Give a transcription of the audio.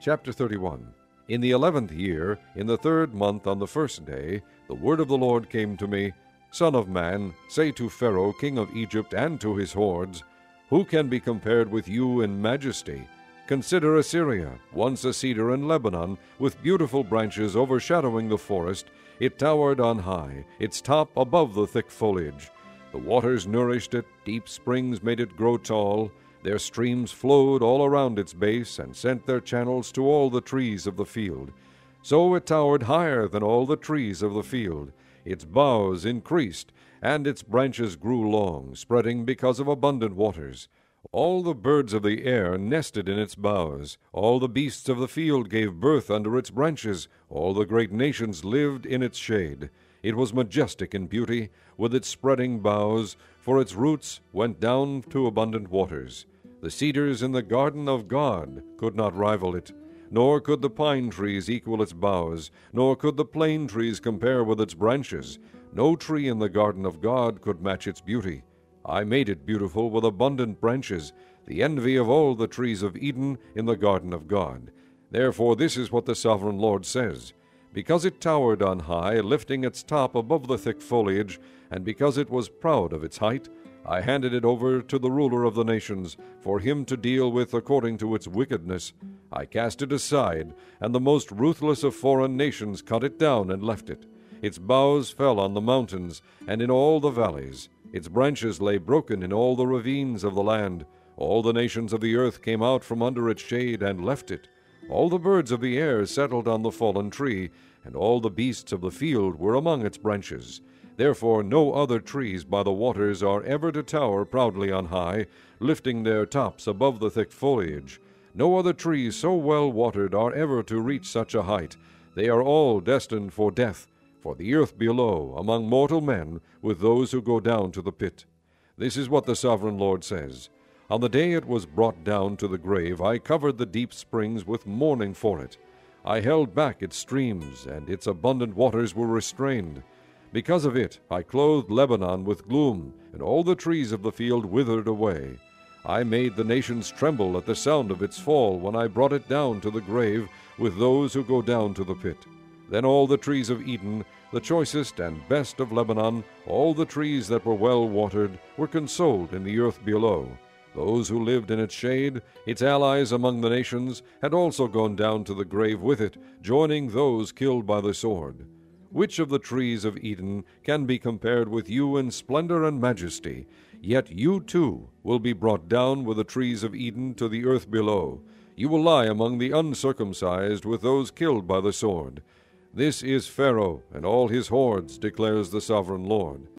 Chapter 31. In the 11th year, in the 3rd month on the 1st day, the word of the Lord came to me, Son of man, say to Pharaoh king of Egypt and to his hordes, Who can be compared with you in majesty? Consider Assyria, once a cedar in Lebanon, with beautiful branches overshadowing the forest. It towered on high, its top above the thick foliage. The waters nourished it, deep springs made it grow tall. Their streams flowed all around its base and sent their channels to all the trees of the field. So it towered higher than all the trees of the field. Its boughs increased, and its branches grew long, spreading because of abundant waters. All the birds of the air nested in its boughs. All the beasts of the field gave birth under its branches. All the great nations lived in its shade. It was majestic in beauty, with its spreading boughs, for its roots went down to abundant waters. The cedars in the garden of God could not rival it, nor could the pine trees equal its boughs, nor could the plane trees compare with its branches. No tree in the garden of God could match its beauty. I made it beautiful with abundant branches, the envy of all the trees of Eden in the garden of God. Therefore this is what the sovereign Lord says. Because it towered on high, lifting its top above the thick foliage, and because it was proud of its height, I handed it over to the ruler of the nations, for him to deal with according to its wickedness. I cast it aside, and the most ruthless of foreign nations cut it down and left it. Its boughs fell on the mountains and in all the valleys. Its branches lay broken in all the ravines of the land. All the nations of the earth came out from under its shade and left it. All the birds of the air settled on the fallen tree, and all the beasts of the field were among its branches. Therefore no other trees by the waters are ever to tower proudly on high, lifting their tops above the thick foliage. No other trees so well watered are ever to reach such a height. They are all destined for death, for the earth below, among mortal men, with those who go down to the pit. This is what the sovereign Lord says. On the day it was brought down to the grave, I covered the deep springs with mourning for it. I held back its streams, and its abundant waters were restrained. Because of it, I clothed Lebanon with gloom, and all the trees of the field withered away. I made the nations tremble at the sound of its fall when I brought it down to the grave with those who go down to the pit. Then all the trees of Eden, the choicest and best of Lebanon, all the trees that were well watered, were consoled in the earth below. Those who lived in its shade, its allies among the nations, had also gone down to the grave with it, joining those killed by the sword. Which of the trees of Eden can be compared with you in splendor and majesty? Yet you too will be brought down with the trees of Eden to the earth below. You will lie among the uncircumcised with those killed by the sword. This is Pharaoh and all his hordes, declares the sovereign Lord.